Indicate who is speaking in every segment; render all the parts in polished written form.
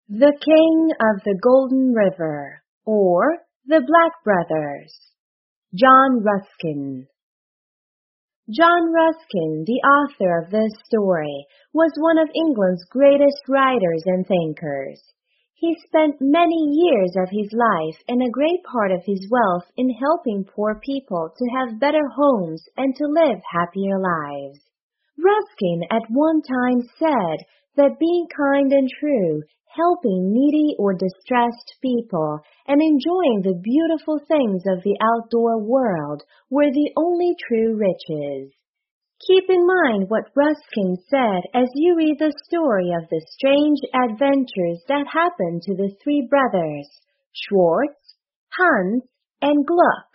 Speaker 1: The King of the Golden River, or The Black Brothers. John Ruskin. John Ruskin, the author of this story, was one of England's greatest writers and thinkers. He spent many years of his life and a great part of his wealth in helping poor people to have better homes and to live happier lives. Ruskin at one time said that being kind and true, helping needy or distressed people, and enjoying the beautiful things of the outdoor world were the only true riches. Keep in mind what Ruskin said as you read the story of the strange adventures that happened to the three brothers, Schwartz, Hans, and Gluck.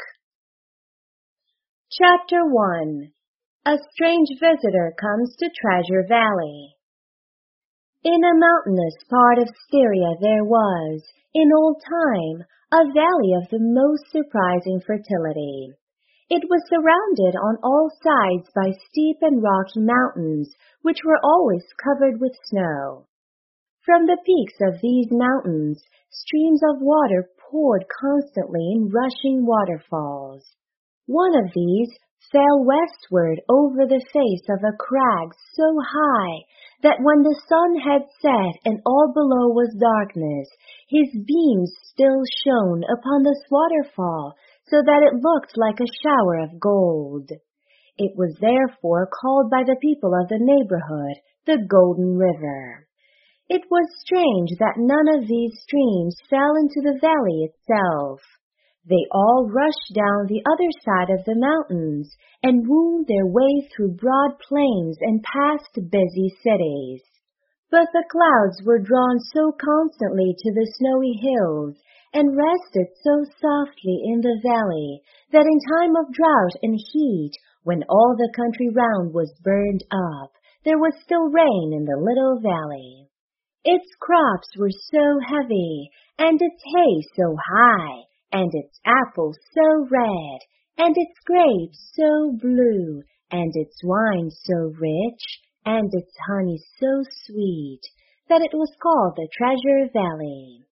Speaker 1: Chapter 1. A strange visitor comes to Treasure Valley. In a mountainous part of Styria there was, in old time, a valley of the most surprising fertility. It was surrounded on all sides by steep and rocky mountains, which were always covered with snow. From the peaks of these mountains, streams of water poured constantly in rushing waterfalls. One of these fell westward over the face of a crag so high that when the sun had set and all below was darkness, his beams still shone upon this waterfall so that it looked like a shower of gold. It was therefore called by the people of the neighborhood the Golden River. It was strange that none of these streams fell into the valley itself. They all rushed down the other side of the mountains and wound their way through broad plains and past busy cities. But the clouds were drawn so constantly to the snowy hills and rested so softly in the valley that in time of drought and heat, when all the country round was burned up, there was still rain in the little valley. Its crops were so heavy, and its hay so high, and its apples so red, and its grapes so blue, and its wine so rich, and its honey so sweet, that it was called the Treasure Valley.